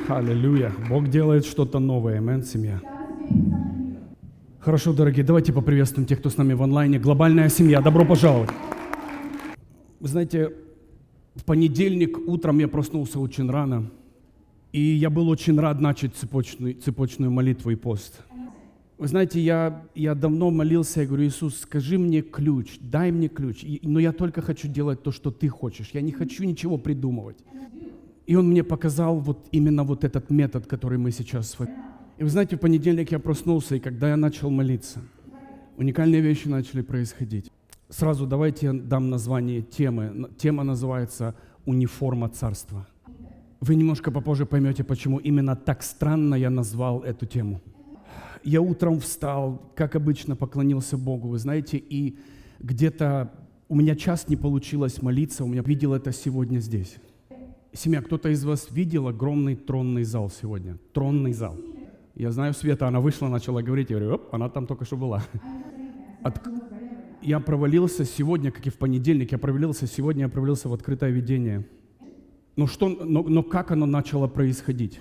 Аллилуйя. Бог делает что-то новое. Амен, семья. Хорошо, дорогие, давайте поприветствуем тех, кто с нами в онлайне. Глобальная семья, добро пожаловать. Вы знаете, в понедельник утром я проснулся очень рано, и я был очень рад начать цепочную молитву и пост. Вы знаете, я давно молился, я говорю: Иисус, скажи мне ключ, дай мне ключ, но я только хочу делать то, что Ты хочешь, я не хочу ничего придумывать. И Он мне показал именно этот метод, который мы сейчас... И вы знаете, в понедельник я проснулся, и когда я начал молиться, уникальные вещи начали происходить. Сразу давайте я дам название темы. Тема называется «Униформа царства». Вы немножко попозже поймете, почему именно так странно я назвал эту тему. Я утром встал, как обычно, поклонился Богу, вы знаете, и где-то у меня час не получилось молиться, у меня видел это сегодня здесь. Семья, кто-то из вас видел огромный тронный зал сегодня? Тронный зал. Я знаю, Света, она вышла, начала говорить, я говорю: оп, она там только что была. Я провалился сегодня, как и в понедельник, я провалился в открытое видение. Но как оно начало происходить?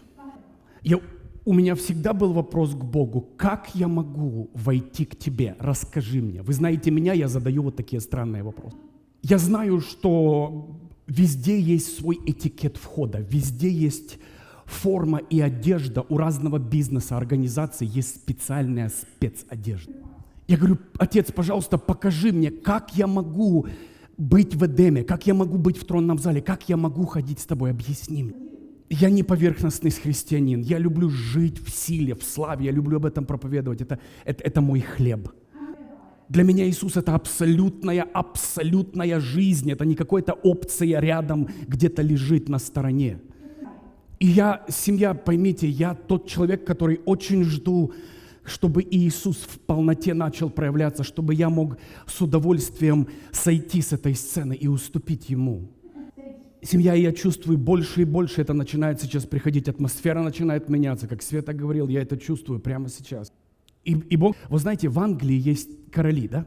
У меня всегда был вопрос к Богу: как я могу войти к Тебе? Расскажи мне. Вы знаете меня, я задаю вот такие странные вопросы. Я знаю, что везде есть свой этикет входа, везде есть форма и одежда. У разного бизнеса, организации есть специальная спецодежда. Я говорю: Отец, пожалуйста, покажи мне, как я могу быть в Эдеме, как я могу быть в тронном зале, как я могу ходить с Тобой, объясни мне. Я не поверхностный христианин, я люблю жить в силе, в славе, я люблю об этом проповедовать, это мой хлеб. Для меня Иисус — это абсолютная жизнь, это не какая-то опция рядом где-то лежит на стороне. И семья, поймите, я тот человек, который очень жду, чтобы Иисус в полноте начал проявляться, чтобы я мог с удовольствием сойти с этой сцены и уступить Ему. Семья, я чувствую больше и больше, это начинает сейчас приходить, атмосфера начинает меняться, как Света говорил, я это чувствую прямо сейчас. И Бог, вы знаете, в Англии есть короли, да?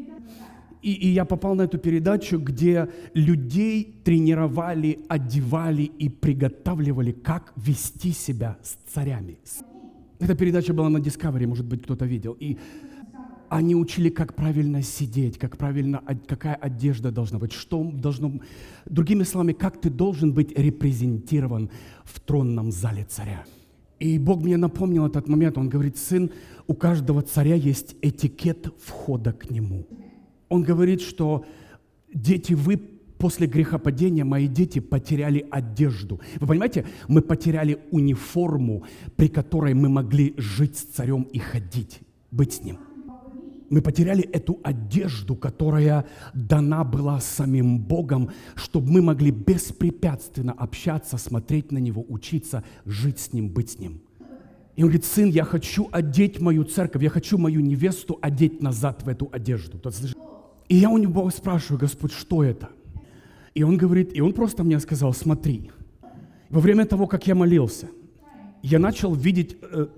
И я попал на эту передачу, где людей тренировали, одевали и приготавливали, как вести себя с царями. Эта передача была на Discovery, может быть, кто-то видел. И они учили, как правильно сидеть, какая одежда должна быть, другими словами, как ты должен быть репрезентирован в тронном зале царя. И Бог мне напомнил этот момент. Он говорит: сын, у каждого царя есть этикет входа к нему. Он говорит, что дети, вы после грехопадения, мои дети, потеряли одежду. Вы понимаете, мы потеряли униформу, при которой мы могли жить с царем и ходить, быть с ним. Мы потеряли эту одежду, которая дана была самим Богом, чтобы мы могли беспрепятственно общаться, смотреть на Него, учиться, жить с Ним, быть с Ним. И он говорит: сын, я хочу одеть мою церковь, я хочу мою невесту одеть назад в эту одежду. И я у него спрашиваю: Господь, что это? И он говорит, и он просто мне сказал: смотри, во время того, как я молился, я начал видеть...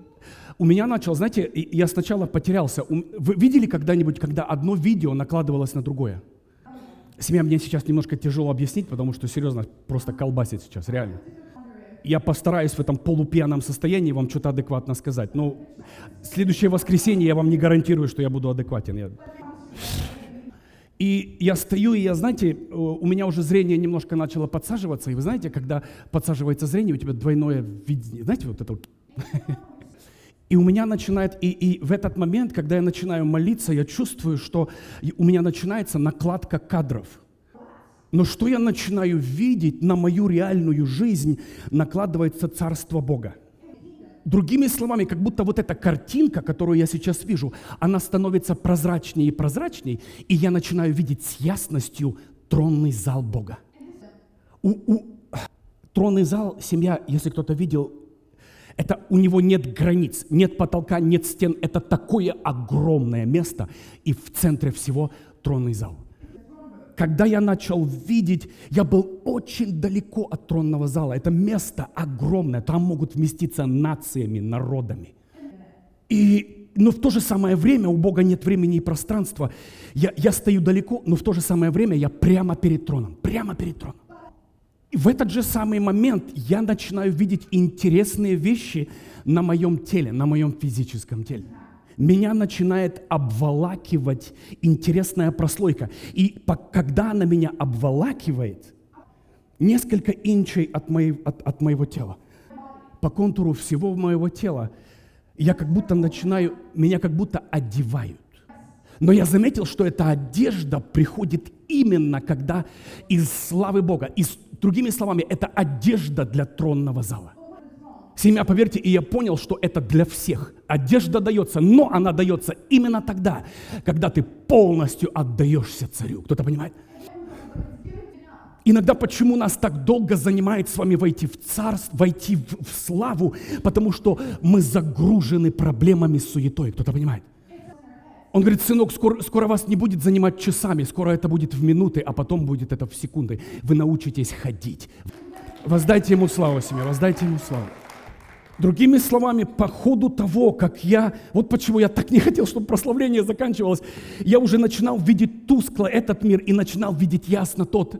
знаете, я сначала потерялся. Вы видели когда-нибудь, когда одно видео накладывалось на другое? Семья, мне сейчас немножко тяжело объяснить, потому что, серьезно, просто колбасит сейчас, реально. Я постараюсь в этом полупьяном состоянии вам что-то адекватно сказать. Но следующее воскресенье я вам не гарантирую, что я буду адекватен. И я стою, и знаете, у меня уже зрение немножко начало подсаживаться. И вы знаете, когда подсаживается зрение, у тебя двойное видение. Знаете, вот это вот... И у меня начинает, и в этот момент, когда я начинаю молиться, я чувствую, что у меня начинается накладка кадров. Но что я начинаю видеть, на мою реальную жизнь накладывается Царство Бога. Другими словами, как будто вот эта картинка, которую я сейчас вижу, она становится прозрачнее и прозрачнее, и я начинаю видеть с ясностью тронный зал Бога. Тронный зал, семья, если кто-то видел, это у него нет границ, нет потолка, нет стен. Это такое огромное место, и в центре всего тронный зал. Когда я начал видеть, я был очень далеко от тронного зала. Это место огромное, там могут вместиться нациями, народами. Но в то же самое время у Бога нет времени и пространства. Я стою далеко, но в то же самое время я прямо перед троном. И в этот же самый момент я начинаю видеть интересные вещи на моем теле, на моем физическом теле. Меня начинает обволакивать интересная прослойка. И когда она меня обволакивает, несколько инчей от моего тела, по контуру всего моего тела, я как будто меня как будто одевают. Но я заметил, что эта одежда приходит именно когда из славы Бога. Другими словами, это одежда для тронного зала. Семья, поверьте, и я понял, что это для всех. Одежда дается, но она дается именно тогда, когда ты полностью отдаешься царю. Кто-то понимает? Иногда почему нас так долго занимает с вами войти в царство, войти в славу, потому что мы загружены проблемами, суетой. Кто-то понимает? Он говорит: сынок, скоро вас не будет занимать часами, скоро это будет в минуты, а потом будет это в секунды. Вы научитесь ходить. Воздайте ему славу, семья, воздайте ему славу. Другими словами, по ходу того, как вот почему я так не хотел, чтобы прославление заканчивалось, я уже начинал видеть тускло этот мир и начинал видеть ясно тот.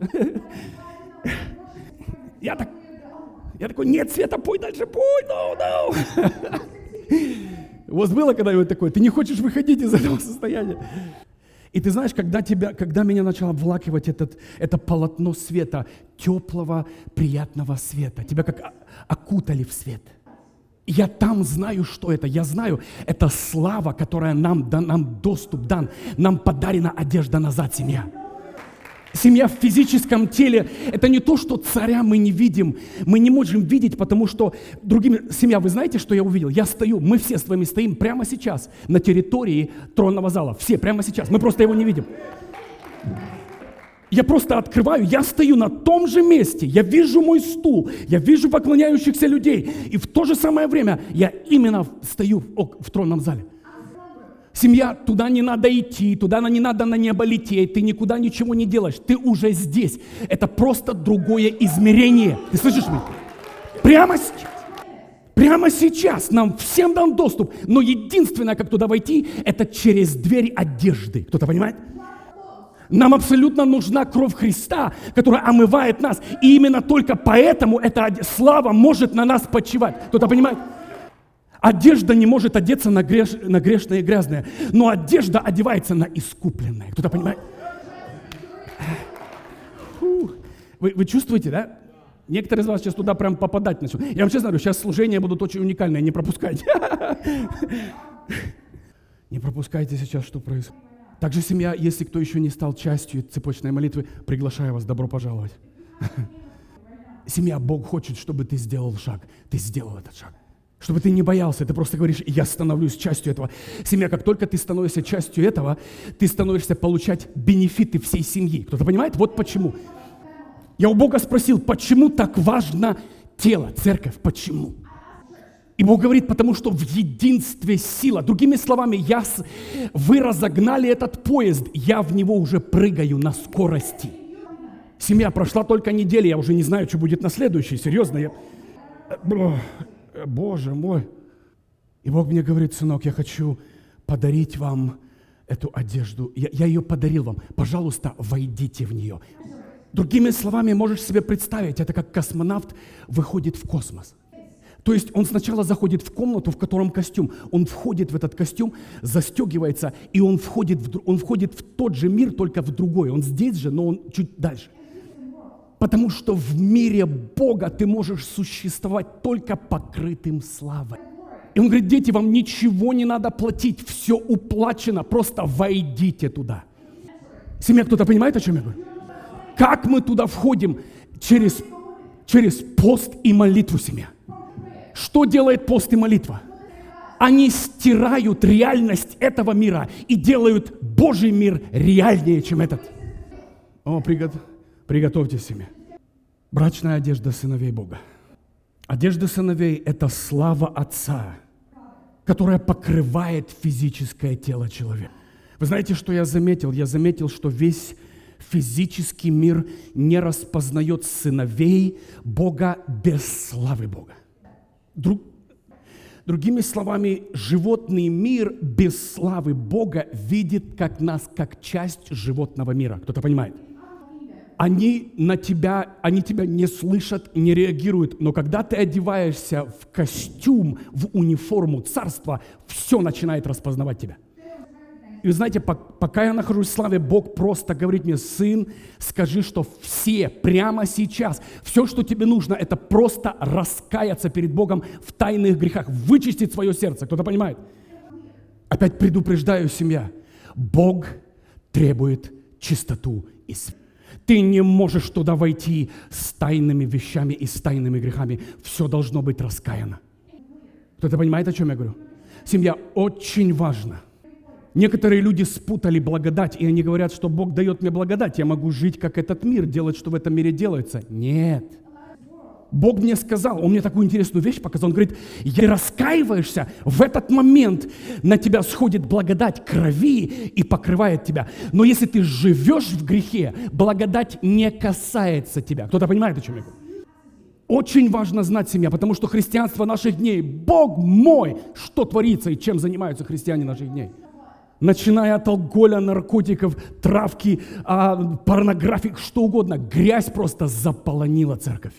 Я такой: нет, Света, пой дальше, пой, no. У вас было когда-нибудь такое? Ты не хочешь выходить из этого состояния? И ты знаешь, когда меня начало обволакивать это полотно света, теплого, приятного света, тебя как окутали в свет. Я там знаю, что это. Я знаю, это слава, которая нам доступ дан. Нам подарена одежда назад, семья. Семья в физическом теле – это не то, что царя мы не видим. Мы не можем видеть, потому что семья, вы знаете, что я увидел? Я стою, мы все с вами стоим прямо сейчас на территории тронного зала. Все прямо сейчас. Мы просто его не видим. Я просто открываю, я стою на том же месте, я вижу мой стул, я вижу поклоняющихся людей. И в то же самое время я именно стою в тронном зале. Семья, туда не надо идти, туда не надо на небо лететь, ты никуда ничего не делаешь, ты уже здесь. Это просто другое измерение. Ты слышишь меня? Прямо сейчас нам всем дан доступ, но единственное, как туда войти, это через дверь одежды. Кто-то понимает? Нам абсолютно нужна кровь Христа, которая омывает нас. И именно только поэтому эта слава может на нас почивать. Кто-то понимает? Одежда не может одеться на грешное и грязное, но одежда одевается на искупленное. Кто-то понимает? Вы чувствуете, да? Некоторые из вас сейчас туда прям попадать начнут. Я вам честно говорю, сейчас служения будут очень уникальные, не пропускайте. Не пропускайте сейчас, что происходит. Также, семья, если кто еще не стал частью цепочной молитвы, приглашаю вас, добро пожаловать. Семья, Бог хочет, чтобы ты сделал шаг. Ты сделал этот шаг. Чтобы ты не боялся, ты просто говоришь: я становлюсь частью этого. Семья, как только ты становишься частью этого, ты становишься получать бенефиты всей семьи. Кто-то понимает? Вот почему. Я у Бога спросил, почему так важно тело, церковь, почему? И Бог говорит: потому что в единстве сила. Другими словами, вы разогнали этот поезд, я в него уже прыгаю на скорости. Семья, прошла только неделя, я уже не знаю, что будет на следующей. Серьезно, Боже мой. И Бог мне говорит: сынок, я хочу подарить вам эту одежду. Я ее подарил вам. Пожалуйста, войдите в нее. Другими словами, можешь себе представить, это как космонавт выходит в космос. То есть он сначала заходит в комнату, в котором костюм. Он входит в этот костюм, застегивается, и он входит в тот же мир, только в другой. Он здесь же, но он чуть дальше. Потому что в мире Бога ты можешь существовать только покрытым славой. И он говорит: дети, вам ничего не надо платить, все уплачено, просто войдите туда. Семья, кто-то понимает, о чем я говорю? Как мы туда входим? Через пост и молитву, семья. Что делает пост и молитва? Они стирают реальность этого мира и делают Божий мир реальнее, чем этот. Приготовьтесь, семья. Брачная одежда сыновей Бога. Одежда сыновей – это слава Отца, которая покрывает физическое тело человека. Вы знаете, что я заметил? Я заметил, что весь физический мир не распознает сыновей Бога без славы Бога. Другими словами, животный мир без славы Бога видит нас как часть животного мира. Кто-то понимает? они тебя не слышат, не реагируют. Но когда ты одеваешься в костюм, в униформу царства, все начинает распознавать тебя. И вы знаете, пока я нахожусь в славе, Бог просто говорит мне: сын, скажи, что все прямо сейчас, все, что тебе нужно, это просто раскаяться перед Богом в тайных грехах, вычистить свое сердце. Кто-то понимает? Опять предупреждаю, семья, Бог требует чистоту и свет. Ты не можешь туда войти с тайными вещами и с тайными грехами. Все должно быть раскаяно. Кто-то понимает, о чем я говорю? Семья, очень важно. Некоторые люди спутали благодать, и они говорят, что Бог дает мне благодать, я могу жить, как этот мир, делать, что в этом мире делается. Нет. Бог мне сказал, Он мне такую интересную вещь показал, Он говорит: если раскаиваешься, в этот момент на тебя сходит благодать крови и покрывает тебя. Но если ты живешь в грехе, благодать не касается тебя. Кто-то понимает, о чем я говорю? Очень важно знать, семья, потому что христианство наших дней, Бог мой, что творится и чем занимаются христиане наших дней. Начиная от алкоголя, наркотиков, травки, порнографии, что угодно. Грязь просто заполонила церковь.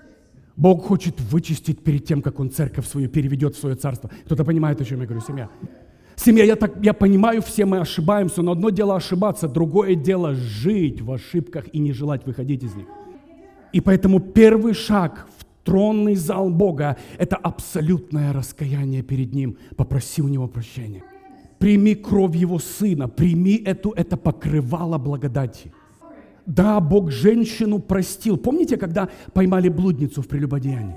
Бог хочет вычистить перед тем, как Он церковь свою переведет в свое царство. Кто-то понимает, о чем я говорю, семья? Семья, я понимаю, все мы ошибаемся, но одно дело ошибаться, другое дело жить в ошибках и не желать выходить из них. И поэтому первый шаг в тронный зал Бога – это абсолютное раскаяние перед Ним. Попроси у Него прощения. Прими кровь Его Сына, прими это покрывало благодати. Да, Бог женщину простил. Помните, когда поймали блудницу в прелюбодеянии?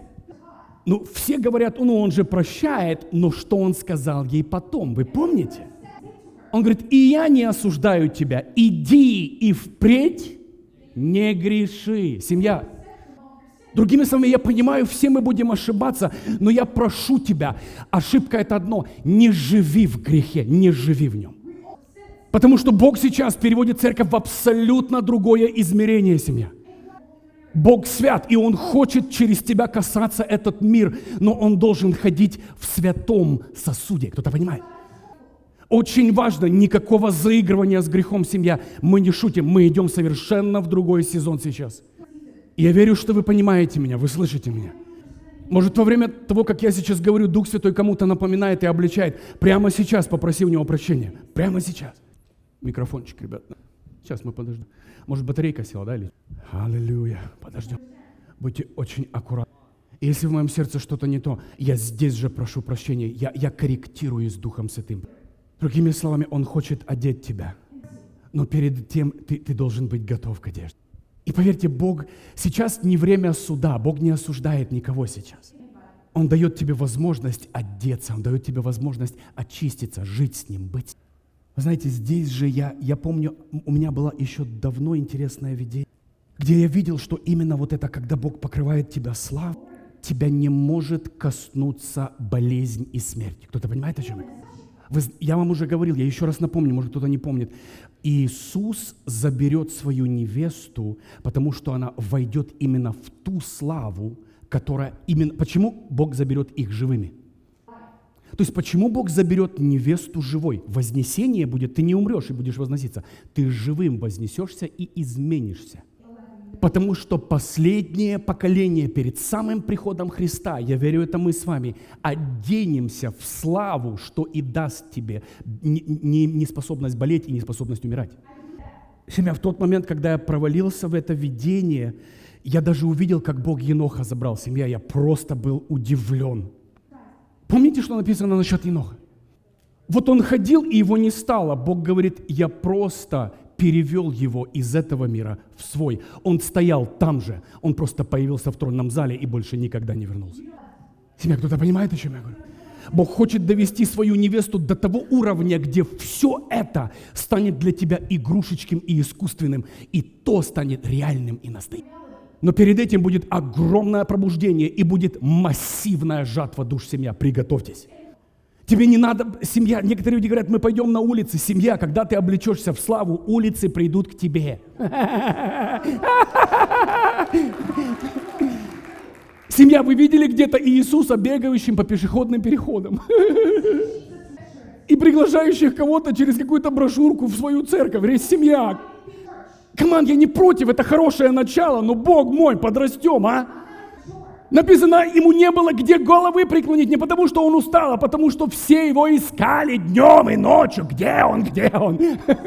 Все говорят: Он же прощает, но что Он сказал ей потом? Вы помните? Он говорит: и я не осуждаю тебя, иди и впредь не греши. Семья. Другими словами, я понимаю, все мы будем ошибаться, но я прошу тебя, ошибка это одно: не живи в грехе, не живи в нем. Потому что Бог сейчас переводит церковь в абсолютно другое измерение, семья. Бог свят, и Он хочет через тебя касаться этот мир, но Он должен ходить в святом сосуде. Кто-то понимает? Очень важно, никакого заигрывания с грехом, семья. Мы не шутим, мы идем совершенно в другой сезон сейчас. Я верю, что вы понимаете меня, вы слышите меня. Может, во время того, как я сейчас говорю, Дух Святой кому-то напоминает и обличает. Прямо сейчас попроси у Него прощения. Прямо сейчас. Микрофончик, ребят. Сейчас мы подождем. Может, батарейка села, да? Или... Аллилуйя. Подождем. Будьте очень аккуратны. И если в моем сердце что-то не то, я здесь же прошу прощения. Я корректирую с Духом Святым. Другими словами, Он хочет одеть тебя. Но перед тем ты должен быть готов к одежде. И поверьте, Бог сейчас не время суда. Бог не осуждает никого сейчас. Он дает тебе возможность одеться. Он дает тебе возможность очиститься, жить с Ним, быть. Вы знаете, здесь же я помню, у меня было еще давно интересное видение, где я видел, что именно вот это, когда Бог покрывает тебя славой, тебя не может коснуться болезнь и смерть. Кто-то понимает, о чем я? Я вам уже говорил, я еще раз напомню, может, кто-то не помнит. Иисус заберет свою невесту, потому что она войдет именно в ту славу, которая именно... Почему Бог заберет их живыми? То есть, почему Бог заберет невесту живой? Вознесение будет, ты не умрешь и будешь возноситься. Ты живым вознесешься и изменишься. Потому что последнее поколение перед самым приходом Христа, я верю, это мы с вами, оденемся в славу, что и даст тебе неспособность болеть и неспособность умирать. Семья, в тот момент, когда я провалился в это видение, я даже увидел, как Бог Еноха забрал. Семья, я просто был удивлен. Помните, что написано насчет Еноха? Вот он ходил, и его не стало. Бог говорит: я просто перевел его из этого мира в свой. Он стоял там же, он просто появился в тронном зале и больше никогда не вернулся. Семья, кто-то понимает, о чем я говорю? Бог хочет довести свою невесту до того уровня, где все это станет для тебя игрушечным и искусственным, и то станет реальным и настоящим. Но перед этим будет огромное пробуждение и будет массивная жатва душ, семья. Приготовьтесь. Тебе не надо, семья, некоторые люди говорят: мы пойдем на улицы. Семья, когда ты облечешься в славу, улицы придут к тебе. Семья, вы видели где-то Иисуса, бегающим по пешеходным переходам? И приглашающих кого-то через какую-то брошюрку в свою церковь. Семья, Команд, я не против, это хорошее начало, но Бог мой, подрастем, а? Написано, ему не было где головы преклонить, не потому что он устал, а потому что все его искали днем и ночью. Где он, где он?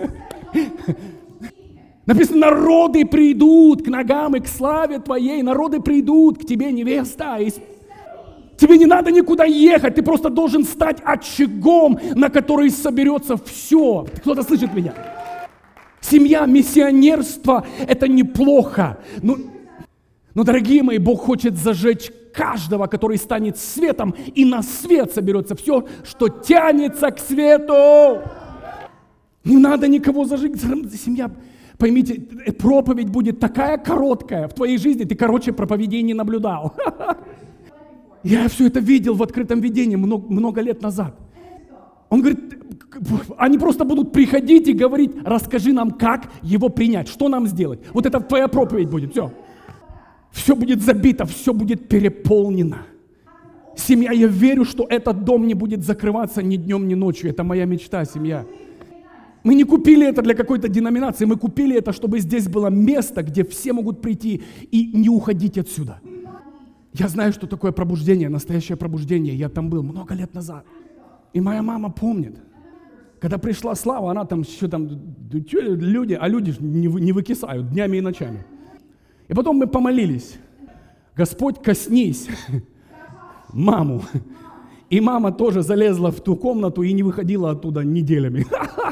Написано, народы придут к ногам и к славе твоей, народы придут к тебе, невеста. Тебе не надо никуда ехать, ты просто должен стать очагом, на который соберется все. Кто-то слышит меня? Семья, миссионерство – это неплохо. Но, дорогие мои, Бог хочет зажечь каждого, который станет светом, и на свет соберется все, что тянется к свету. Не надо никого зажечь. Семья, поймите, проповедь будет такая короткая в твоей жизни, ты короче проповедей не наблюдал. Я все это видел в открытом видении много лет назад. Он говорит, они просто будут приходить и говорить, расскажи нам, как его принять, что нам сделать. Вот это твоя проповедь будет, все. Все будет забито, все будет переполнено. Семья, я верю, что этот дом не будет закрываться ни днем, ни ночью. Это моя мечта, семья. Мы не купили это для какой-то деноминации, мы купили это, чтобы здесь было место, где все могут прийти и не уходить отсюда. Я знаю, что такое пробуждение, настоящее пробуждение. Я там был много лет назад. И моя мама помнит. Когда пришла Слава, она там еще там, люди не выкисают днями и ночами. И потом мы помолились. Господь, коснись маму. И мама тоже залезла в ту комнату и не выходила оттуда неделями.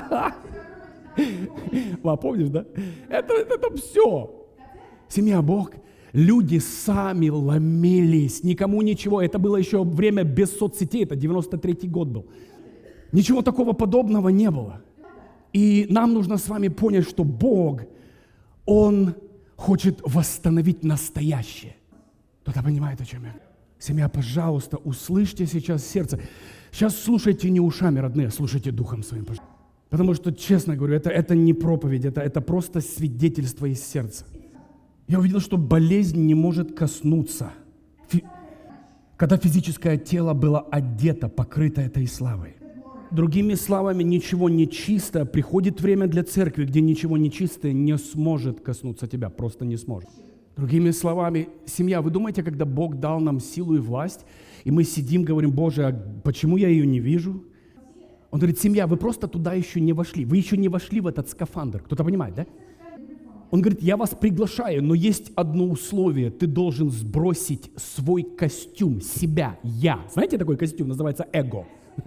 Помнишь, да? Это все. Семья, Бог. Люди сами ломились, никому ничего. Это было еще время без соцсетей, это 93-й год был. Ничего такого подобного не было. И нам нужно с вами понять, что Бог, Он хочет восстановить настоящее. Кто-то понимает, о чем я? Семья, пожалуйста, услышьте сейчас сердце. Сейчас слушайте не ушами, родные, слушайте духом своим. Потому что, честно говорю, это не проповедь, это просто свидетельство из сердца. Я увидел, что болезнь не может коснуться, когда физическое тело было одето, покрыто этой славой. Другими словами, ничего нечистое, приходит время для церкви, где ничего нечистое не сможет коснуться тебя, просто не сможет. Другими словами, семья, вы думаете, когда Бог дал нам силу и власть, и мы сидим, говорим, Боже, а почему я ее не вижу? Он говорит, семья, вы просто туда еще не вошли, вы еще не вошли в этот скафандр. Кто-то понимает, да? Он говорит, я вас приглашаю, но есть одно условие. Ты должен сбросить свой костюм, себя, я. Знаете, такой костюм называется эго.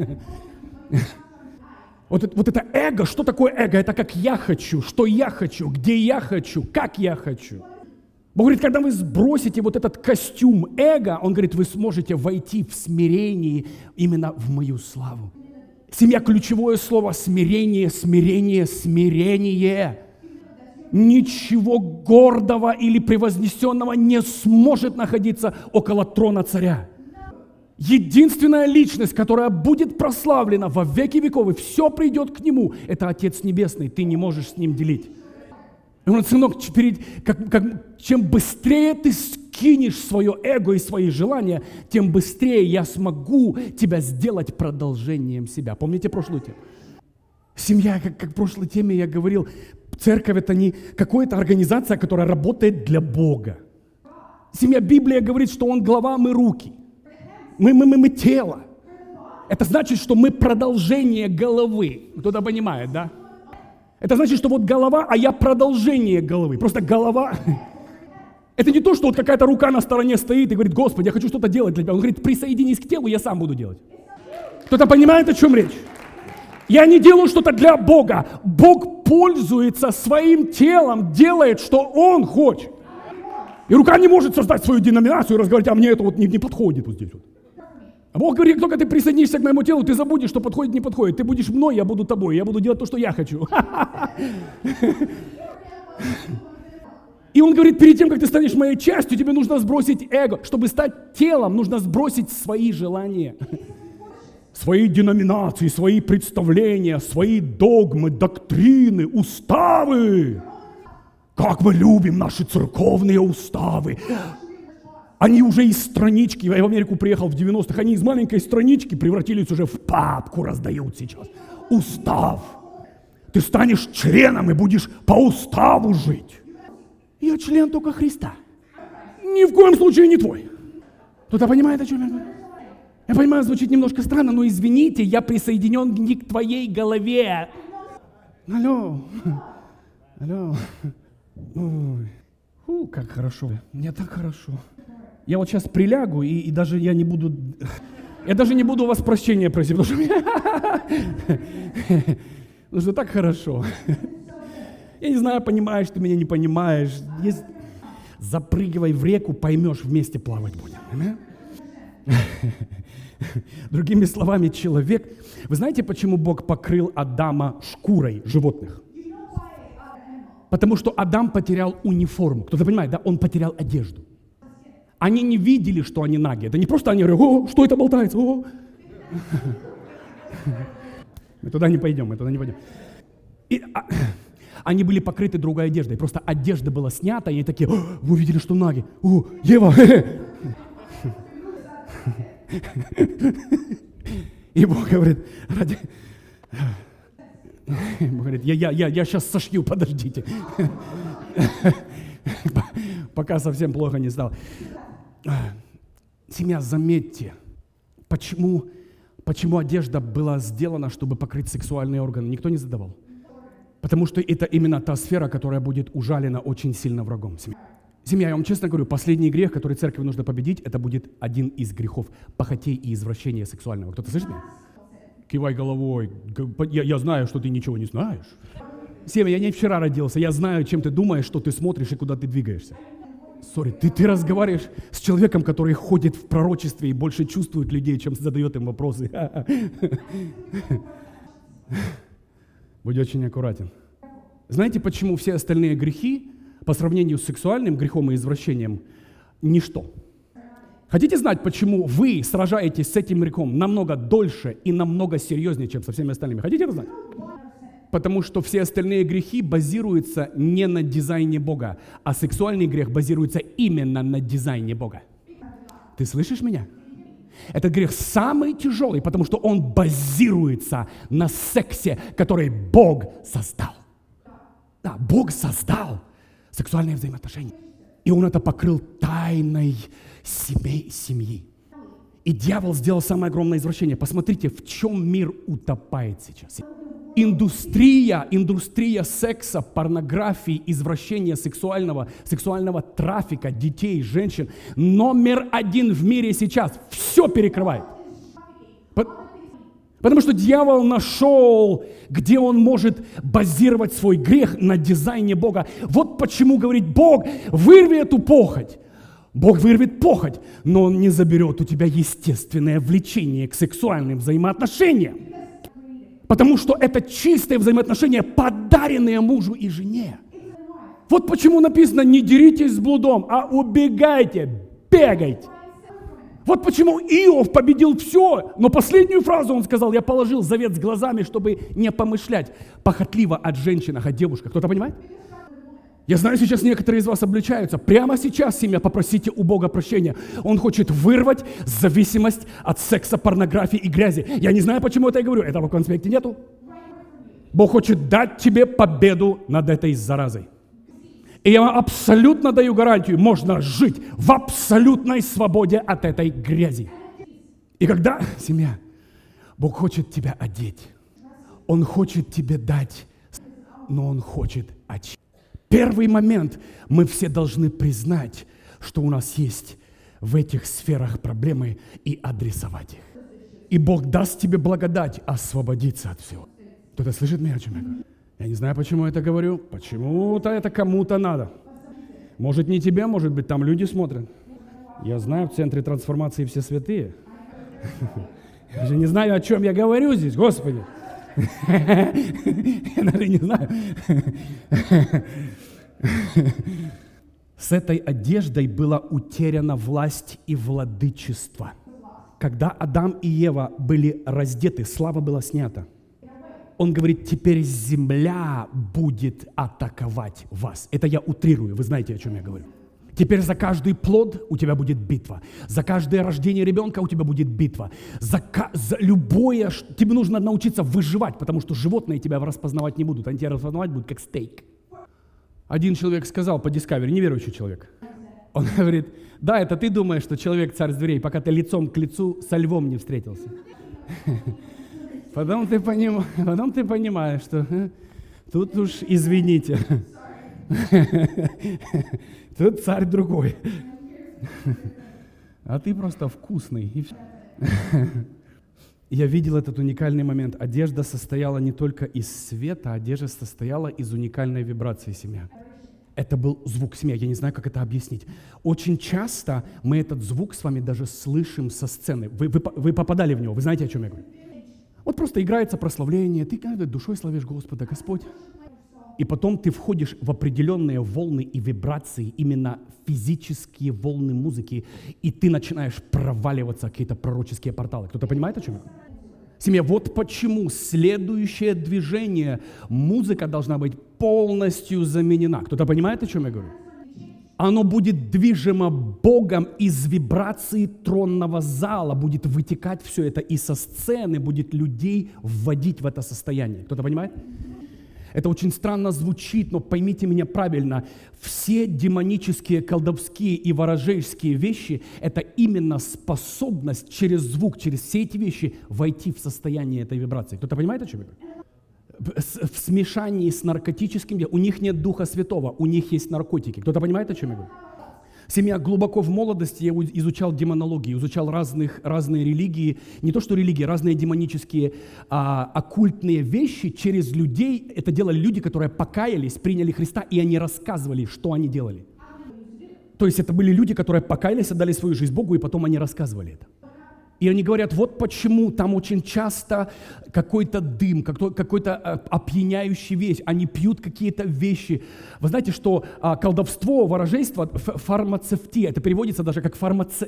Вот это эго, что такое эго? Это как я хочу, что я хочу, где я хочу, как я хочу. Бог говорит, когда вы сбросите вот этот костюм эго, Он говорит, вы сможете войти в смирение именно в мою славу. Семья, ключевое слово смирение, смирение, смирение. Ничего гордого или превознесенного не сможет находиться около трона царя. Единственная личность, которая будет прославлена во веки веков, и все придет к Нему, это Отец Небесный, ты не можешь с Ним делить. И он, сынок, чем быстрее ты скинешь свое эго и свои желания, тем быстрее я смогу тебя сделать продолжением себя. Помните прошлую тему? Семья, как в прошлой теме я говорил, церковь это не какая-то организация, которая работает для Бога. Семья, Библия говорит, что Он глава, мы руки. Мы тело. Это значит, что мы продолжение головы. Кто-то понимает, да? Это значит, что вот голова, а я продолжение головы. Просто голова. Это не то, что вот какая-то рука на стороне стоит и говорит, Господи, я хочу что-то делать для Тебя. Он говорит, присоединись к телу, я сам буду делать. Кто-то понимает, о чем речь? Я не делаю что-то для Бога. Бог пользуется своим телом, делает, что Он хочет. И рука не может создать свою деноминацию и разговаривать, а мне это вот не подходит вот здесь вот. А Бог говорит, только ты присоединишься к моему телу, ты забудешь, что подходит, не подходит. Ты будешь мной, я буду тобой. Я буду делать то, что я хочу. И Он говорит, перед тем, как ты станешь моей частью, тебе нужно сбросить эго. Чтобы стать телом, нужно сбросить свои желания. Свои деноминации, свои представления, свои догмы, доктрины, уставы. Как мы любим наши церковные уставы. Они уже из странички, я в Америку приехал в 90-х, они из маленькой странички превратились уже в папку, раздают сейчас. Устав. Ты станешь членом и будешь по уставу жить. Я член только Христа. Ни в коем случае не твой. Кто-то понимает, о чем я говорю? Я понимаю, звучит немножко странно, но извините, я присоединен не к твоей голове. Алло. Ой. Как хорошо. Мне так хорошо. Я вот сейчас прилягу, и даже я не буду у вас прощения просить, потому что так хорошо. Я не знаю, понимаешь ты меня, не понимаешь. Запрыгивай в реку, поймешь, вместе плавать будем. Другими словами, человек... Вы знаете, почему Бог покрыл Адама шкурой животных? Потому что Адам потерял униформу. Кто-то понимает, да? Он потерял одежду. Они не видели, что они наги. Это не просто они говорят, о, что это болтается, о. Мы туда не пойдем. Они были покрыты другой одеждой. Просто одежда была снята, и они такие, вы увидели, что наги. О, Ева. И Бог говорит, я сейчас сошью, подождите. Пока совсем плохо не стало. Семья, заметьте, почему одежда была сделана, чтобы покрыть сексуальные органы? Никто не задавал. Потому что это именно та сфера, которая будет ужалена очень сильно врагом. Семья, я вам честно говорю, последний грех, который церкви нужно победить, это будет один из грехов похотей и извращения сексуального. Кто-то слышит меня? Кивай головой. Я знаю, что ты ничего не знаешь. Семья, я не вчера родился. Я знаю, чем ты думаешь, что ты смотришь и куда ты двигаешься. Сори, ты разговариваешь с человеком, который ходит в пророчестве и больше чувствует людей, чем задает им вопросы. Будь очень аккуратен. Знаете, почему все остальные грехи по сравнению с сексуальным грехом и извращением ничто? Хотите знать, почему вы сражаетесь с этим грехом намного дольше и намного серьезнее, чем со всеми остальными? Хотите это знать? Потому что все остальные грехи базируются не на дизайне Бога, а сексуальный грех базируется именно на дизайне Бога. Ты слышишь меня? Этот грех самый тяжелый, потому что он базируется на сексе, который Бог создал. Да, Бог создал сексуальные взаимоотношения. И Он это покрыл тайной семьи. И дьявол сделал самое огромное извращение. Посмотрите, в чем мир утопает сейчас. Индустрия секса, порнографии, извращения сексуального трафика детей, женщин. Номер один в мире сейчас. Все перекрывает. Потому что дьявол нашел, где он может базировать свой грех на дизайне Бога. Вот почему говорит Бог, вырви эту похоть. Бог вырвет похоть, но Он не заберет у тебя естественное влечение к сексуальным взаимоотношениям. Потому что это чистые взаимоотношения, подаренные мужу и жене. Вот почему написано, не деритесь с блудом, а убегайте, бегайте. Вот почему Иов победил все, но последнюю фразу он сказал, я положил завет с глазами, чтобы не помышлять похотливо от женщинах, от девушках. Кто-то понимает? Я знаю, сейчас некоторые из вас обличаются. Прямо сейчас, семья, попросите у Бога прощения. Он хочет вырвать зависимость от секса, порнографии и грязи. Я не знаю, почему это я говорю. Этого в конспекте нету. Бог хочет дать тебе победу над этой заразой. И я вам абсолютно даю гарантию, можно жить в абсолютной свободе от этой грязи. И когда, семья, Бог хочет тебя одеть, Он хочет тебе дать, но Он хочет очистить. Первый момент, мы все должны признать, что у нас есть в этих сферах проблемы и адресовать их. И Бог даст тебе благодать освободиться от всего. Кто-то слышит меня, о чем я говорю? Я не знаю, почему я это говорю. Почему-то это кому-то надо. Может, не тебе, может быть, там люди смотрят. Я знаю, в центре трансформации все святые. Я же не знаю, о чем я говорю здесь, Господи. Я даже не знаю. С этой одеждой была утеряна власть и владычество. Когда Адам и Ева были раздеты, слава была снята. Он говорит, теперь земля будет атаковать вас. Это я утрирую, вы знаете, о чем я говорю. Теперь за каждый плод у тебя будет битва. За каждое рождение ребенка у тебя будет битва. За любое... Тебе нужно научиться выживать, потому что животные тебя распознавать не будут. Они тебя распознавать будут как стейк. Один человек сказал по Discovery, неверующий человек. Он говорит, да, это ты думаешь, что человек царь зверей, пока ты лицом к лицу со львом не встретился. Потом ты понимаешь, что тут уж извините. Тут царь другой. А ты просто вкусный. Я видел этот уникальный момент. Одежда состояла не только из света, одежда состояла из уникальной вибрации, семья. Это был звук, семья. Я не знаю, как это объяснить. Очень часто мы этот звук с вами даже слышим со сцены. Вы попадали в него, вы знаете, о чем я говорю? Вот просто играется прославление, ты душой славишь Господа, Господь. И потом ты входишь в определенные волны и вибрации, именно физические волны музыки, и ты начинаешь проваливаться в какие-то пророческие порталы. Кто-то понимает, о чем я говорю? Семья, вот почему следующее движение, музыка должна быть полностью заменена. Кто-то понимает, о чем я говорю? Оно будет движимо Богом из вибрации тронного зала, будет вытекать все это и со сцены, будет людей вводить в это состояние. Кто-то понимает? Это очень странно звучит, но поймите меня правильно. Все демонические, колдовские и ворожейские вещи – это именно способность через звук, через все эти вещи войти в состояние этой вибрации. Кто-то понимает, о чем я говорю? В смешании с наркотическим, у них нет Духа Святого, у них есть наркотики. Кто-то понимает, о чем я говорю? Семья, глубоко в молодости я изучал демонологию, изучал разные религии, не то что религии, разные демонические оккультные вещи через людей. Это делали люди, которые покаялись, приняли Христа, и они рассказывали, что они делали. То есть это были люди, которые покаялись, отдали свою жизнь Богу, и потом они рассказывали это. И они говорят, вот почему там очень часто какой-то дым, какой-то опьяняющий вещь, они пьют какие-то вещи. Вы знаете, что колдовство, ворожейство, фармацевтия, это переводится даже как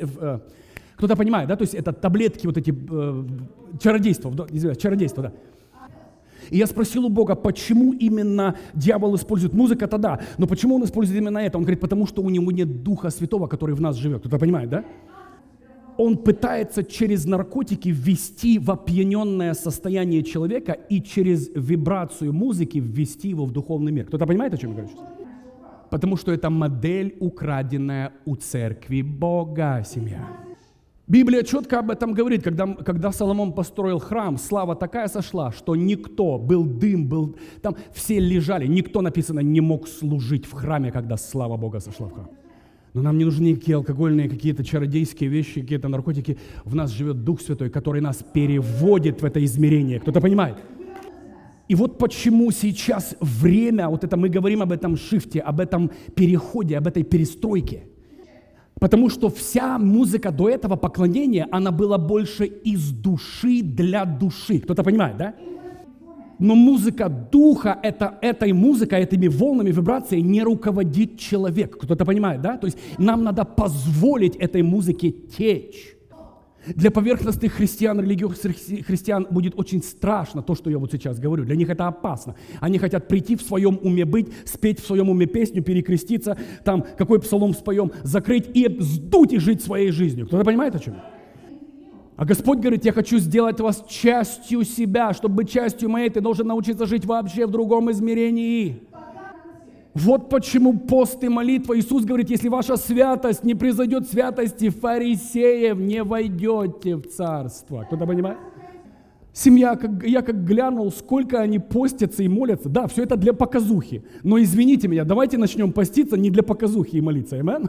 кто-то понимает, да? То есть это таблетки, вот эти чародейства, да. И я спросил у Бога, почему именно дьявол использует музыку-то да, но почему он использует именно это? Он говорит, потому что у него нет Духа Святого, который в нас живет. Кто-то понимает, да? Он пытается через наркотики ввести в опьяненное состояние человека и через вибрацию музыки ввести его в духовный мир. Кто-то понимает, о чем я говорю сейчас? Потому что это модель, украденная у церкви Бога, семья. Библия четко об этом говорит, когда Соломон построил храм, слава такая сошла, что никто, был дым, там все лежали, никто, написано, не мог служить в храме, когда слава Бога сошла в храм. Но нам не нужны никакие алкогольные, какие-то чародейские вещи, какие-то наркотики. В нас живет Дух Святой, который нас переводит в это измерение. Кто-то понимает? И вот почему сейчас время, вот это мы говорим об этом шифте, об этом переходе, об этой перестройке. Потому что вся музыка до этого поклонения, она была больше из души для души. Кто-то понимает, да? Но музыка духа, этой музыкой, этими волнами, вибрацией не руководит человек. Кто-то понимает, да? То есть нам надо позволить этой музыке течь. Для поверхностных христиан, религиозных христиан будет очень страшно то, что я вот сейчас говорю. Для них это опасно. Они хотят прийти в своем уме быть, спеть в своем уме песню, перекреститься, там какой псалом споем, закрыть и сдуть и жить своей жизнью. Кто-то понимает, о чем? А Господь говорит, я хочу сделать вас частью себя. Чтобы быть частью моей, ты должен научиться жить вообще в другом измерении. Вот почему пост и молитва. Иисус говорит, если ваша святость не превзойдет святости фарисеев, не войдете в царство. Кто-то понимает? Семья, я как глянул, сколько они постятся и молятся. Да, все это для показухи. Но извините меня, давайте начнем поститься не для показухи и молиться. Амен?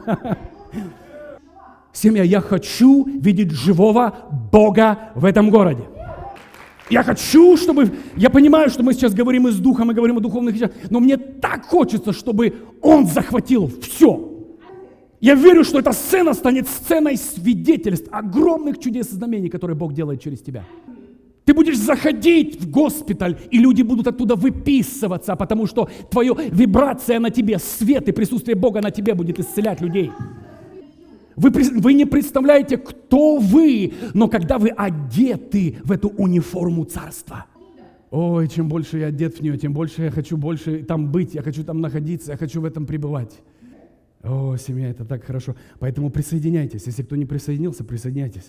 Семья, я хочу видеть живого Бога в этом городе. Я хочу, чтобы... Я понимаю, что мы сейчас говорим и с Духом, и говорим о духовных вещах, но мне так хочется, чтобы Он захватил все. Я верю, что эта сцена станет сценой свидетельств огромных чудес и знамений, которые Бог делает через тебя. Ты будешь заходить в госпиталь, и люди будут оттуда выписываться, потому что твоя вибрация на тебе, свет и присутствие Бога на тебе будет исцелять людей. Вы не представляете, кто вы, но когда вы одеты в эту униформу царства. Ой, чем больше я одет в нее, тем больше я хочу больше там быть, я хочу там находиться, я хочу в этом пребывать. О, семья, это так хорошо. Поэтому присоединяйтесь. Если кто не присоединился, присоединяйтесь.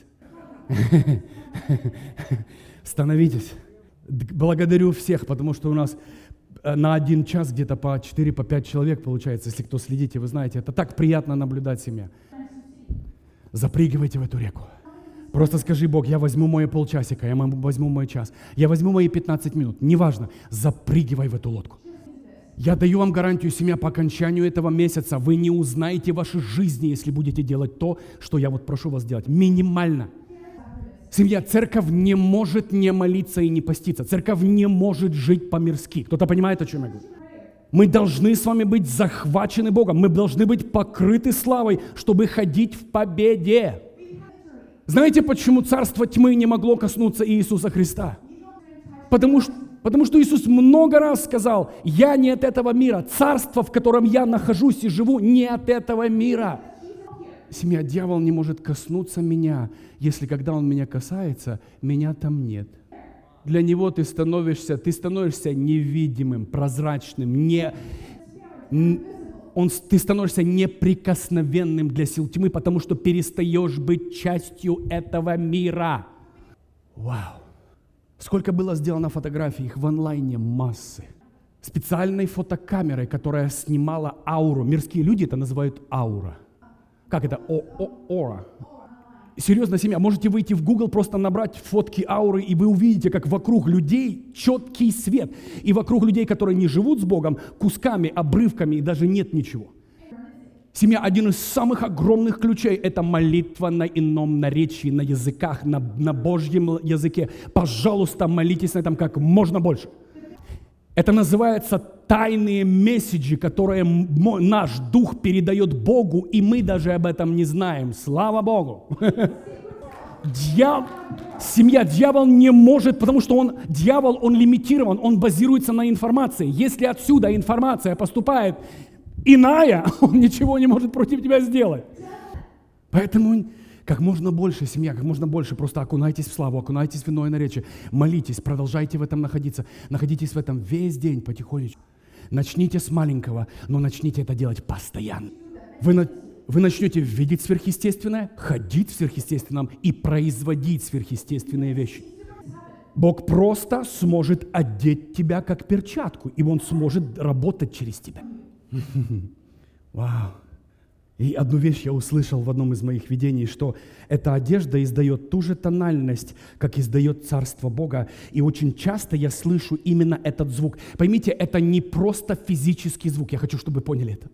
Становитесь. Благодарю всех, потому что у нас на 1 час где-то по 4-5 человек получается. Если кто следите, вы знаете, это так приятно наблюдать, семья. Запрыгивайте в эту реку. Просто скажи: Бог, я возьму мои полчасика, я возьму мой час, я возьму мои 15 минут. Неважно, запрыгивай в эту лодку. Я даю вам гарантию, семья, по окончанию этого месяца вы не узнаете вашей жизни, если будете делать то, что я вот прошу вас делать. Минимально. Семья, церковь не может не молиться и не поститься. Церковь не может жить по-мирски. Кто-то понимает, о чем я говорю? Мы должны с вами быть захвачены Богом. Мы должны быть покрыты славой, чтобы ходить в победе. Знаете, почему царство тьмы не могло коснуться Иисуса Христа? Потому что Иисус много раз сказал: я не от этого мира. Царство, в котором я нахожусь и живу, не от этого мира. Семья, дьявол не может коснуться меня, если когда он меня касается, меня там нет. Для него ты становишься невидимым, прозрачным, ты становишься неприкосновенным для сил тьмы, потому что перестаешь быть частью этого мира. Вау! Сколько было сделано фотографий, их в онлайне массы. Специальной фотокамерой, которая снимала ауру. Мирские люди это называют аура. Как это? Ора. Серьезно, семья, можете выйти в Google, просто набрать фотки ауры, и вы увидите, как вокруг людей четкий свет. И вокруг людей, которые не живут с Богом, кусками, обрывками, и даже нет ничего. Семья, один из самых огромных ключей – это молитва на ином наречии, на языках, на Божьем языке. Пожалуйста, молитесь на этом как можно больше. Это называется тайные месседжи, которые наш дух передает Богу, и мы даже об этом не знаем. Слава Богу! Дьявол не может, потому что дьявол лимитирован, он базируется на информации. Если отсюда информация поступает иная, он ничего не может против тебя сделать. Поэтому как можно больше, семья, как можно больше просто окунайтесь в славу, окунайтесь в иное наречие, молитесь, продолжайте в этом находиться, находитесь в этом весь день потихонечку. Начните с маленького, но начните это делать постоянно. Вы начнете видеть сверхъестественное, ходить в сверхъестественном и производить сверхъестественные вещи. Бог просто сможет одеть тебя как перчатку, и Он сможет работать через тебя. Вау! И одну вещь я услышал в одном из моих видений, что эта одежда издает ту же тональность, как издает Царство Бога. И очень часто я слышу именно этот звук. Поймите, это не просто физический звук. Я хочу, чтобы вы поняли это.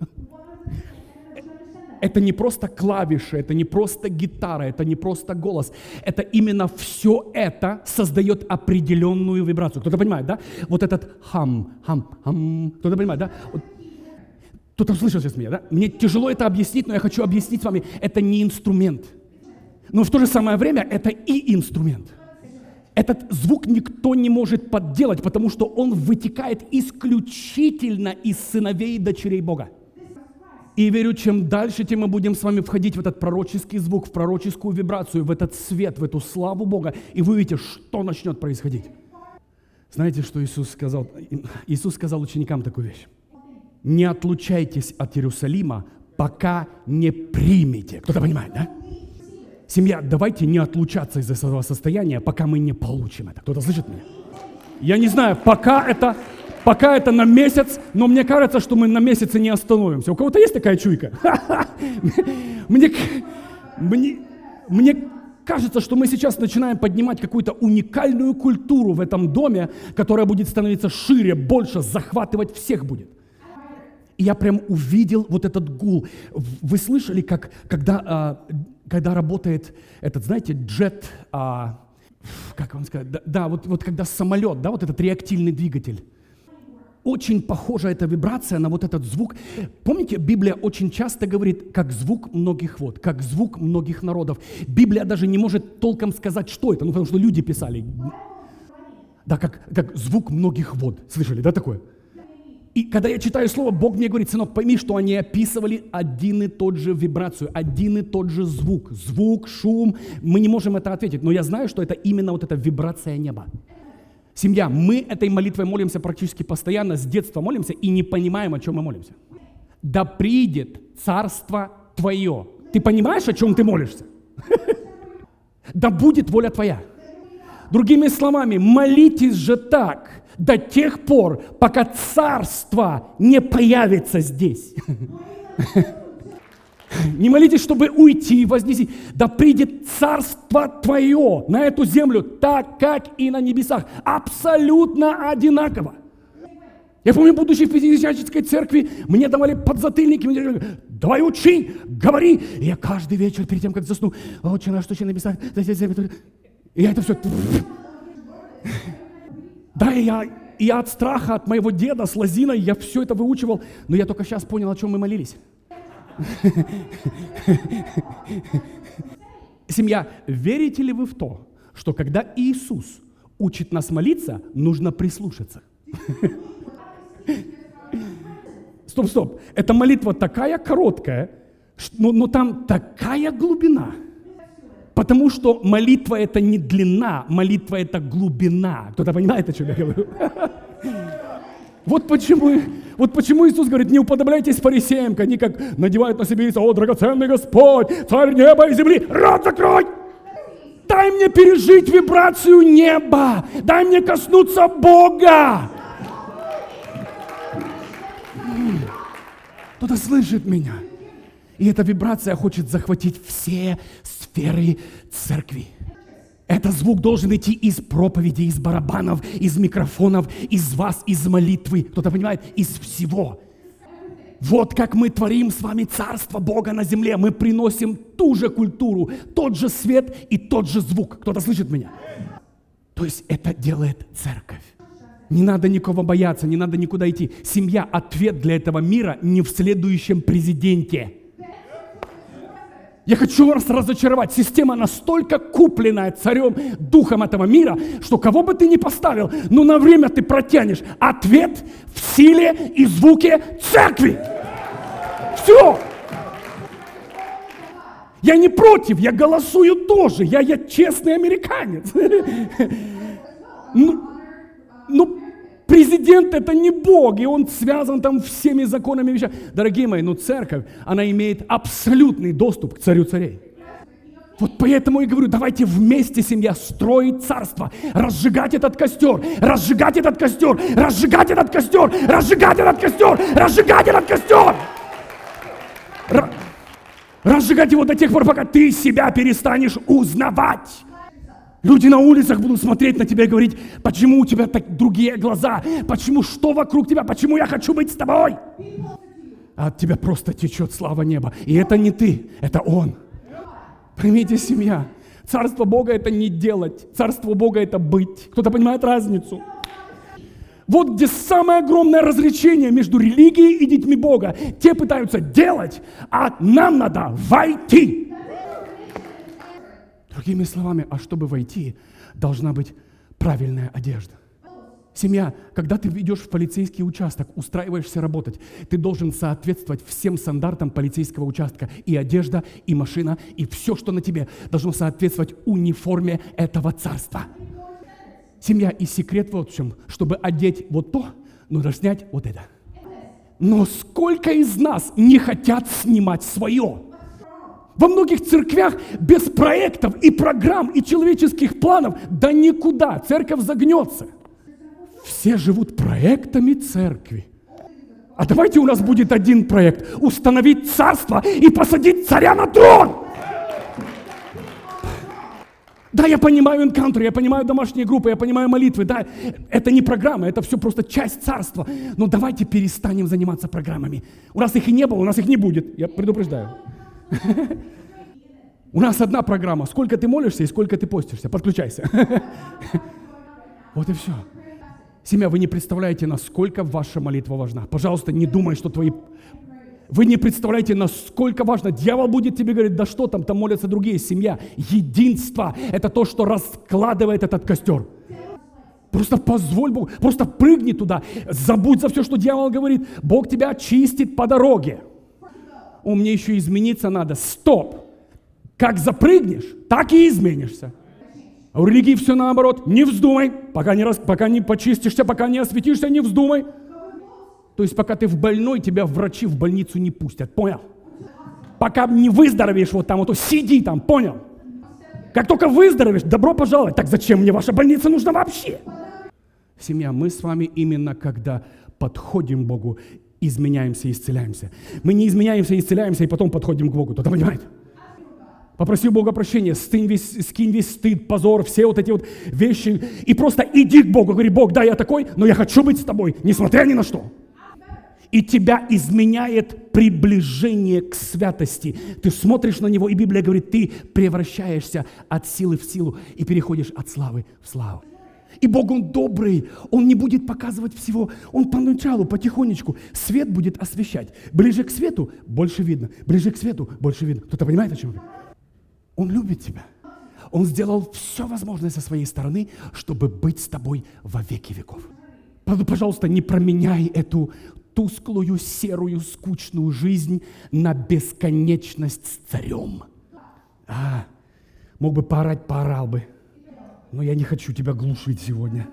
Это не просто клавиши, это не просто гитара, это не просто голос. Это именно все это создает определенную вибрацию. Кто-то понимает, да? Вот этот хам. Кто-то понимает, да? Кто-то слышал сейчас меня, да? Мне тяжело это объяснить, но я хочу объяснить с вами. Это не инструмент. Но в то же самое время это и инструмент. Этот звук никто не может подделать, потому что он вытекает исключительно из сыновей и дочерей Бога. И верю, чем дальше, тем мы будем с вами входить в этот пророческий звук, в пророческую вибрацию, в этот свет, в эту славу Бога, и вы увидите, что начнет происходить. Знаете, что Иисус сказал? Иисус сказал ученикам такую вещь. Не отлучайтесь от Иерусалима, пока не примете. Кто-то понимает, да? Семья, давайте не отлучаться из этого состояния, пока мы не получим это. Кто-то слышит меня? Я не знаю, пока это на месяц, но мне кажется, что мы на месяце не остановимся. У кого-то есть такая чуйка? Мне кажется, что мы сейчас начинаем поднимать какую-то уникальную культуру в этом доме, которая будет становиться шире, больше, захватывать всех будет. И я прям увидел вот этот гул. Вы слышали, когда работает этот, знаете, джет, как вам сказать, да, вот когда самолет, да, вот этот реактивный двигатель. Очень похожа эта вибрация на вот этот звук. Помните, Библия очень часто говорит, как звук многих вод, как звук многих народов. Библия даже не может толком сказать, что это, потому что люди писали. Да, как звук многих вод. Слышали, да, такое? И когда я читаю слово, Бог мне говорит: сынок, пойми, что они описывали один и тот же вибрацию, один и тот же звук. Звук, шум. Мы не можем это ответить, но я знаю, что это именно вот эта вибрация неба. Семья, мы этой молитвой молимся практически постоянно, с детства молимся и не понимаем, о чем мы молимся. Да придет царство Твое. Ты понимаешь, о чем ты молишься? Да будет воля Твоя. Другими словами, молитесь же так до тех пор, пока царство не появится здесь. Не молитесь, чтобы уйти, вознести. Да придет царство Твое на эту землю, так, как и на небесах. Абсолютно одинаково. Я помню, будучи в Пятидесятнической церкви, мне давали подзатыльники, мне говорили, давай учи, говори. И я каждый вечер перед тем, как засну, «Отче наш, что на небесах». И я это все... Да, и я от страха, от моего деда с лозиной, я все это выучивал, но я только сейчас понял, о чем мы молились. Семья, верите ли вы в то, что когда Иисус учит нас молиться, нужно прислушаться? Стоп. Эта молитва такая короткая, но там такая глубина. Потому что молитва — это не длина, молитва — это глубина. Кто-то понимает, о чем я говорю? Вот почему Иисус говорит, не уподобляйтесь фарисеям, они как надевают на себе яйцо, «О, драгоценный Господь, царь неба и земли, рот закрой! Дай мне пережить вибрацию неба, дай мне коснуться Бога!» Кто-то слышит меня. И эта вибрация хочет захватить все сферы церкви. Этот звук должен идти из проповеди, из барабанов, из микрофонов, из вас, из молитвы. Кто-то понимает? Из всего. Вот как мы творим с вами царство Бога на земле. Мы приносим ту же культуру, тот же свет и тот же звук. Кто-то слышит меня? То есть это делает церковь. Не надо никого бояться, не надо никуда идти. Семья, ответ для этого мира не в следующем президенте. Я хочу вас разочаровать. Система настолько купленная царем, духом этого мира, что кого бы ты ни поставил, но на время ты протянешь. Ответ в силе и звуке церкви. Все. Я не против, я голосую тоже. Я честный американец. Ну, президент — это не Бог, и он связан там всеми законами вещами. Дорогие мои, церковь, она имеет абсолютный доступ к царю царей. Вот поэтому я говорю, давайте вместе, семья, строить царство, разжигать этот костер, разжигать этот костер, разжигать этот костер, разжигать этот костер, разжигать этот костер. Разжигать его до тех пор, пока ты себя перестанешь узнавать. Люди на улицах будут смотреть на тебя и говорить, почему у тебя так другие глаза, почему, что вокруг тебя, почему я хочу быть с тобой. А от тебя просто течет слава неба. И это не ты, это Он. Поймите, семья, царство Бога — это не делать, царство Бога — это быть. Кто-то понимает разницу? Вот где самое огромное различие между религией и детьми Бога. Те пытаются делать, а нам надо войти. Другими словами, а чтобы войти, должна быть правильная одежда. Семья, когда ты идешь в полицейский участок, устраиваешься работать, ты должен соответствовать всем стандартам полицейского участка. И одежда, и машина, и все, что на тебе, должно соответствовать униформе этого царства. Семья, и секрет вот в чем. Чтобы одеть вот то, нужно снять вот это. Но сколько из нас не хотят снимать свое? Во многих церквях без проектов и программ, и человеческих планов, да никуда, церковь загнется. Все живут проектами церкви. А давайте у нас будет один проект – установить царство и посадить царя на трон. Да, я понимаю энкаунтер, я понимаю домашние группы, я понимаю молитвы. Да, это не программа, это все просто часть царства. Но давайте перестанем заниматься программами. У нас их и не было, у нас их не будет. Я предупреждаю. У нас одна программа. Сколько ты молишься и сколько ты постишься. Подключайся. Вот и все. Семья, вы не представляете, насколько ваша молитва важна. Пожалуйста, не думай, что твои... Вы не представляете, насколько важно. Дьявол будет тебе говорить, да что там молятся другие. Семья, единство – это то, что раскладывает этот костер. Просто позволь Богу, просто прыгни туда. Забудь за все, что дьявол говорит. Бог тебя очистит по дороге. Мне еще измениться надо. Стоп! Как запрыгнешь, так и изменишься. А у религии все наоборот. Не вздумай, пока не почистишься, пока не осветишься, не вздумай. То То есть пока ты в больной, тебя врачи в больницу не пустят, понял? Пока не выздоровеешь вот там, вот, то сиди там, понял? Как только выздоровеешь, добро пожаловать. Так зачем мне ваша больница нужна вообще? Семья, мы с вами именно когда подходим к Богу, изменяемся и исцеляемся. Мы не изменяемся и исцеляемся, и потом подходим к Богу. Кто-то понимает? Попроси у Бога прощения, скинь весь стыд, позор, все вот эти вот вещи, и просто иди к Богу. Говори: Бог, да, я такой, но я хочу быть с тобой, несмотря ни на что. И тебя изменяет приближение к святости. Ты смотришь на Него, и Библия говорит, ты превращаешься от силы в силу и переходишь от славы в славу. И Бог, Он добрый, Он не будет показывать всего. Он поначалу, потихонечку, свет будет освещать. Ближе к свету больше видно, ближе к свету больше видно. Кто-то понимает, о чем я говорю? Он любит тебя. Он сделал все возможное со своей стороны, чтобы быть с тобой во веки веков. Пожалуйста, не променяй эту тусклую, серую, скучную жизнь на бесконечность с царем. Мог бы поорать, поорал бы. Но я не хочу тебя глушить сегодня.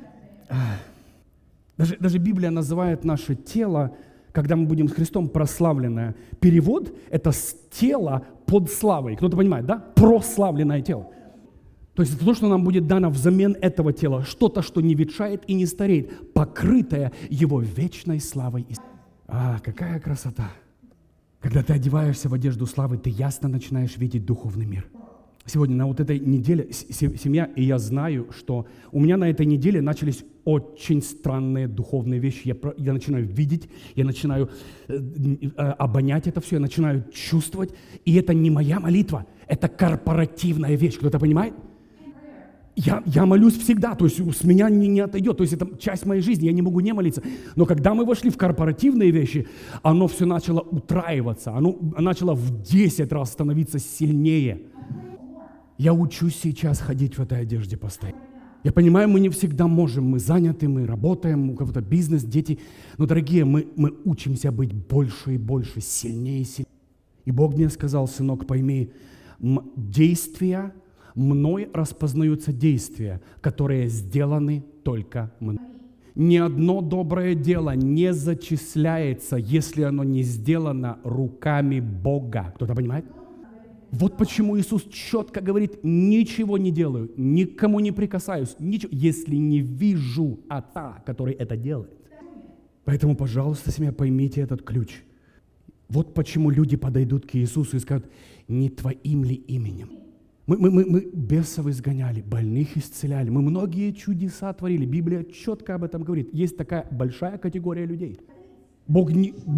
Даже Библия называет наше тело, когда мы будем с Христом, прославленное. Перевод – это тело под славой. Кто-то понимает, да? Прославленное тело. То есть это то, что нам будет дано взамен этого тела. Что-то, что не ветшает и не стареет, покрытое Его вечной славой. Какая красота! Когда ты одеваешься в одежду славы, ты ясно начинаешь видеть духовный мир. Сегодня на вот этой неделе семья, и я знаю, что у меня на этой неделе начались очень странные духовные вещи. Я начинаю видеть, я начинаю обонять это все, я начинаю чувствовать. И это не моя молитва, это корпоративная вещь. Кто-то понимает? Я молюсь всегда, то есть с меня не отойдет, то есть это часть моей жизни, я не могу не молиться. Но когда мы вошли в корпоративные вещи, оно все начало утраиваться, оно начало в 10 раз становиться сильнее. Я учусь сейчас ходить в этой одежде постоянно. Я понимаю, мы не всегда можем, мы заняты, мы работаем, у кого-то бизнес, дети. Но, дорогие, мы учимся быть больше и больше, сильнее и сильнее. И Бог мне сказал: сынок, пойми, действия, мной распознаются действия, которые сделаны только мной. Ни одно доброе дело не зачисляется, если оно не сделано руками Бога. Кто-то понимает? Вот почему Иисус четко говорит: ничего не делаю, никому не прикасаюсь, ничего, если не вижу Отца, который это делает. Поэтому, пожалуйста, семья, поймите этот ключ. Вот почему люди подойдут к Иисусу и скажут: не твоим ли именем? Мы бесов изгоняли, больных исцеляли, мы многие чудеса творили. Библия четко об этом говорит. Есть такая большая категория людей. Бог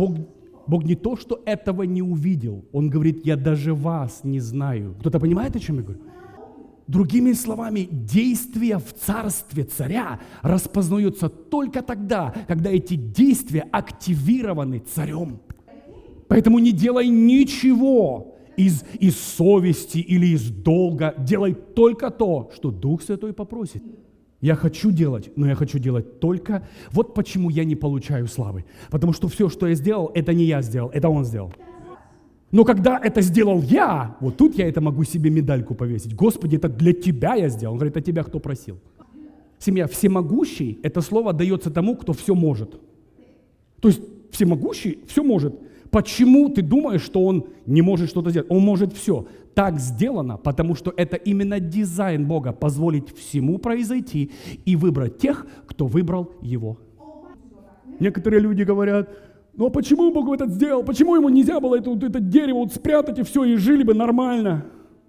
не то, что этого не увидел. Он говорит: я даже вас не знаю. Кто-то понимает, о чем я говорю? Другими словами, действия в царстве царя распознаются только тогда, когда эти действия активированы царем. Поэтому не делай ничего из совести или из долга. Делай только то, что Дух Святой попросит. Я хочу делать, но я хочу делать только... Вот почему я не получаю славы. Потому что все, что я сделал, это не я сделал, это Он сделал. Но когда это сделал я, вот тут я это могу себе медальку повесить. Господи, это для Тебя я сделал. Он говорит: а Тебя кто просил? Семья, всемогущий, это слово дается тому, кто все может. То есть всемогущий все может. Почему ты думаешь, что Он не может что-то сделать? Он может все. Так сделано, потому что это именно дизайн Бога — позволить всему произойти и выбрать тех, кто выбрал Его. Некоторые люди говорят: ну а почему Бог это сделал? Почему Ему нельзя было это дерево вот спрятать и все, и жили бы нормально?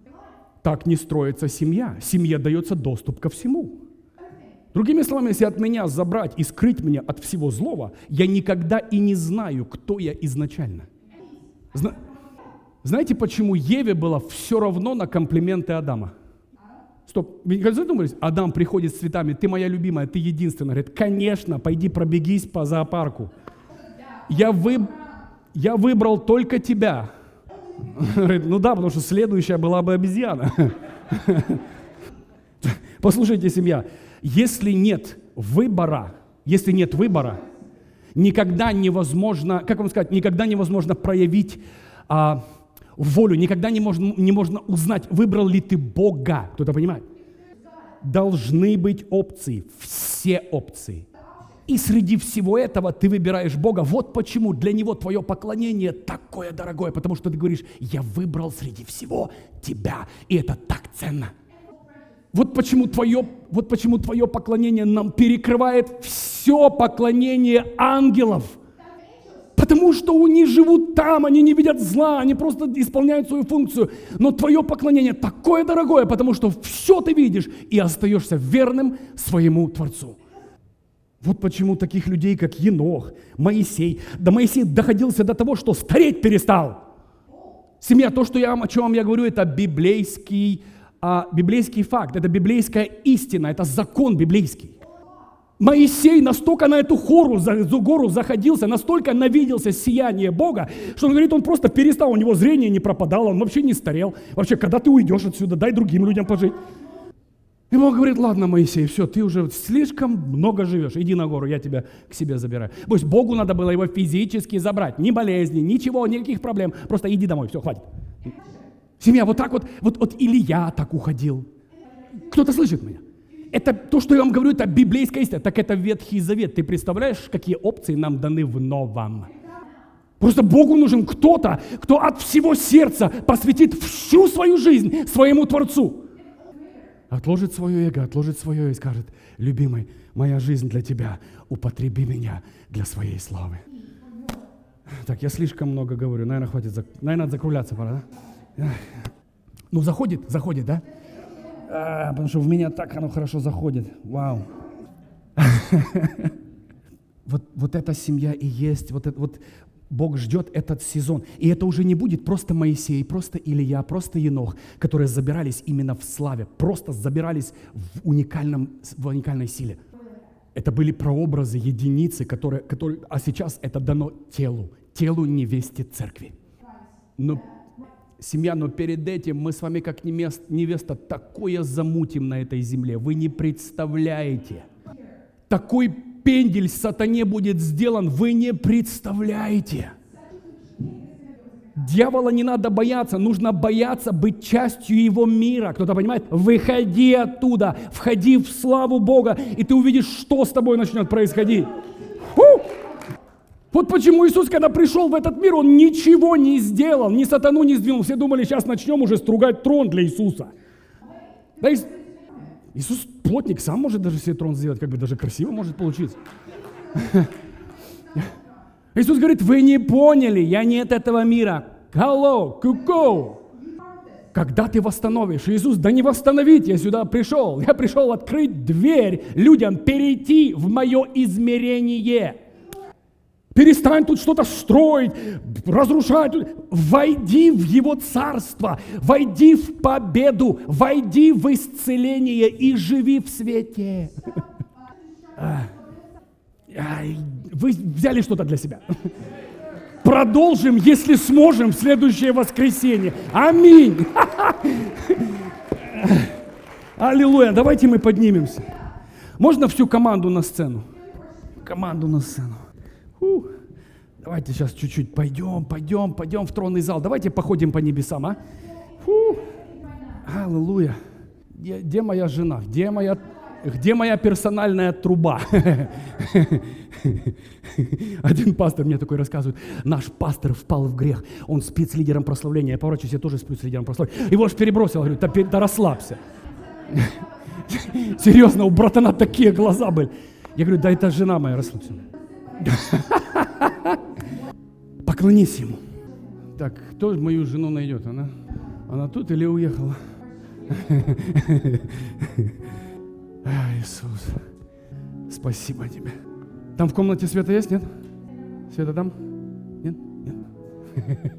Так не строится семья. Семье дается доступ ко всему. Другими словами, если от меня забрать и скрыть меня от всего злого, я никогда и не знаю, кто я изначально. Знаете, почему Еве было все равно на комплименты Адама? Стоп, вы никогда задумались? Адам приходит с цветами: ты моя любимая, ты единственная. Говорит: конечно, пойди пробегись по зоопарку. Я выбрал только тебя. Говорит: ну да, потому что следующая была бы обезьяна. Послушайте, семья, если нет выбора, никогда невозможно, как вам сказать, никогда невозможно проявить волю, никогда не можно узнать, выбрал ли ты Бога. Кто-то понимает? Должны быть опции, все опции. И среди всего этого ты выбираешь Бога. Вот почему для Него твое поклонение такое дорогое, потому что ты говоришь, я выбрал среди всего тебя, и это так ценно. Вот почему твое поклонение нам перекрывает все поклонение ангелов. Потому что они живут там, они не видят зла, они просто исполняют свою функцию. Но твое поклонение такое дорогое, потому что все ты видишь и остаешься верным своему Творцу. Вот почему таких людей, как Енох, Моисей, Моисей доходился до того, что стареть перестал. Семья, о чем я говорю, это библейский факт, это библейская истина, это закон библейский. Моисей настолько на эту гору заходился, настолько навиделся сияние Бога, что он говорит, он просто перестал, у него зрение не пропадало, он вообще не старел. Вообще, когда ты уйдешь отсюда, дай другим людям пожить. И Бог говорит, ладно, Моисей, все, ты уже слишком много живешь, иди на гору, я тебя к себе забираю. Пусть Богу надо было его физически забрать, ни болезни, ничего, никаких проблем, просто иди домой, все, хватит. Семья, вот так вот Илья так уходил. Кто-то слышит меня? Это то, что я вам говорю, это библейская истина, так это Ветхий Завет. Ты представляешь, какие опции нам даны в Новом? Просто Богу нужен кто-то, кто от всего сердца посвятит всю свою жизнь своему Творцу. Отложит свое эго, отложит свое и скажет, любимый, моя жизнь для тебя, употреби меня для своей славы. Так, я слишком много говорю, наверное, хватит, наверное, надо закругляться пора, да? Ну, заходит, да? Потому что в меня так оно хорошо заходит, вау. Вот эта семья и есть, вот Бог ждет этот сезон. И это уже не будет просто Моисей, просто Илья, просто Енох, которые забирались именно в славе, просто забирались в уникальной силе. Это были прообразы, единицы, которые, а сейчас это дано телу невесте церкви. Но, семья, но перед этим мы с вами как невеста такое замутим на этой земле. Вы не представляете. Такой пендель сатане будет сделан, вы не представляете. Дьявола не надо бояться, нужно бояться быть частью его мира. Кто-то понимает? Выходи оттуда, входи в славу Бога, и ты увидишь, что с тобой начнет происходить. Фу! Вот почему Иисус, когда пришел в этот мир, Он ничего не сделал, ни сатану не сдвинул. Все думали, сейчас начнем уже стругать трон для Иисуса. Да, Иисус плотник, сам может даже себе трон сделать, как бы даже красиво может получиться. Иисус говорит, вы не поняли, я не от этого мира. Hello, ку-ку. Когда ты восстановишь? Иисус, да не восстановить, я сюда пришел. Я пришел открыть дверь людям, перейти в мое измерение. Перестань тут что-то строить, разрушать. Войди в Его царство, войди в победу, войди в исцеление и живи в свете. Вы взяли что-то для себя? Продолжим, если сможем, в следующее воскресенье. Аминь. Аллилуйя. Давайте мы поднимемся. Можно всю команду на сцену? Команду на сцену. Давайте сейчас чуть-чуть пойдем в тронный зал. Давайте походим по небесам, а? Аллилуйя. Где моя жена? Где моя персональная труба? Один пастор мне такой рассказывает. Наш пастор впал в грех. Он спит с лидером прославления. Я поворачиваюсь, я тоже сплю с лидером прославления. Его аж перебросил. Говорю, да расслабься. Серьезно, у братана такие глаза были. Я говорю, да это жена моя, расслабься. Поклонись ему. Так, кто мою жену найдет? Она тут или уехала? Иисус, спасибо тебе. Там в комнате света есть, нет? Света там? Нет? Нет?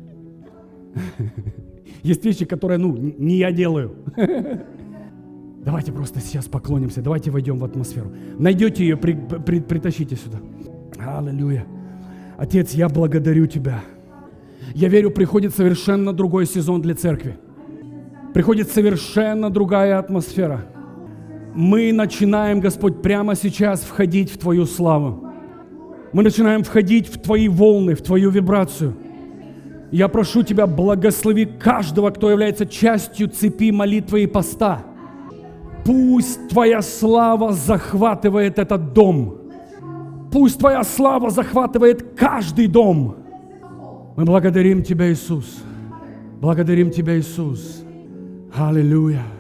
Есть вещи, которые, не я делаю. Давайте просто сейчас поклонимся, давайте войдем в атмосферу. Найдете ее, притащите сюда. Аллилуйя. Отец, я благодарю Тебя. Я верю, приходит совершенно другой сезон для церкви. Приходит совершенно другая атмосфера. Мы начинаем, Господь, прямо сейчас входить в Твою славу. Мы начинаем входить в Твои волны, в Твою вибрацию. Я прошу Тебя, благослови каждого, кто является частью цепи молитвы и поста. Пусть Твоя слава захватывает этот дом. Пусть Твоя слава захватывает каждый дом. Мы благодарим Тебя, Иисус. Благодарим Тебя, Иисус. Аллилуйя.